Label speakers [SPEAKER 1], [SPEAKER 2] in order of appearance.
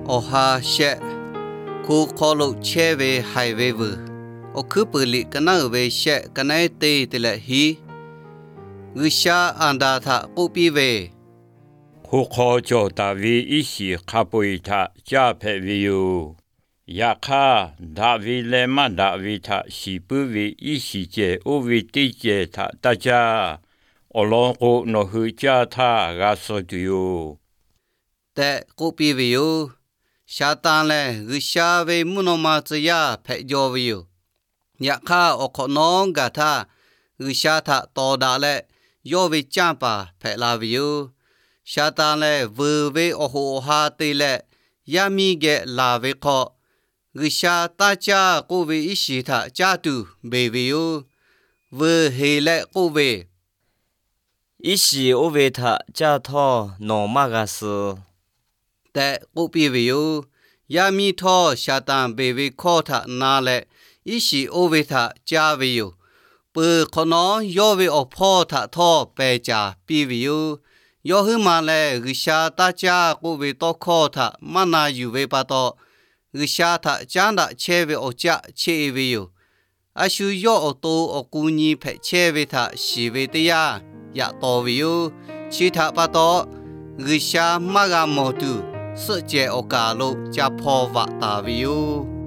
[SPEAKER 1] ô ha sẽ khu khó lộ che về hai về vừa ô cứ bự lì cái nào về sẽ cái này tê tê lại hi người xa anh đã thà cô bi về
[SPEAKER 2] khu khó cho ta vì ý sĩ khá bùi thà cha phê vi yu ya kha đã vì lệ mà đã vì thà sĩ bù vì ý sĩ chế ô vì tì chế thà ta cha ô lòng cô nó hư cha thà gà sô tù yu
[SPEAKER 1] tệ cô bi về yu xa tan lệ người xa về muốn mà chỉ ya phải cho về yu ya kha ô khó nong gà thà người xa thà to đã lệ yo về cha pa phải là về yu xa tan lệ vừa về ô hồ ha tê lệ ya mi ghé là về khó người xa ta cha cô về ý sĩ thà cha tu về về yu vừa hề lệ cô về
[SPEAKER 3] ý sĩ ô về thà cha thọ nọ mà gà sư
[SPEAKER 1] tệ cô bị về yu ya mi tho xa tan về khó thà na lệ ý sĩ ô về thà cha về yu bơ khó nó yo về ô phò thà tho bè cha bị về yu yo hư mà lệ người xa ta cha cô về to khó thà mà na yu về bà to người xa thà cha đã che về ô cha che về yu à su yo ô tô ô cú nhi phải che về thà xì về tê ya to về yu chỉ thà bà to người xa mà gà mò tu sự chế ô cả lộ cha phò vạ ta về yu